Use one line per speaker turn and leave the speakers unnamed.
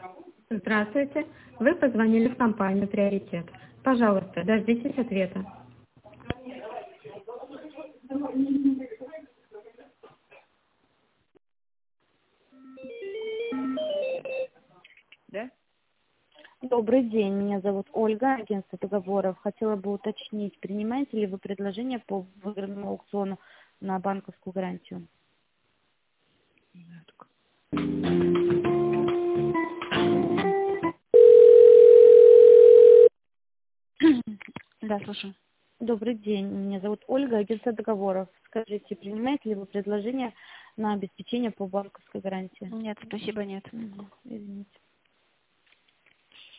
Здравствуйте. Вы позвонили в компанию «Приоритет». Пожалуйста, дождитесь ответа.
Да?
Добрый день, меня зовут Ольга, агентство договоров. Хотела бы уточнить, принимаете ли вы предложение по выигранному аукциону на банковскую гарантию?
Да, слушаю.
Добрый день, меня зовут Ольга, агентство договоров. Скажите, принимаете ли вы предложение на обеспечение по банковской гарантии?
Нет, спасибо, нет.
Извините.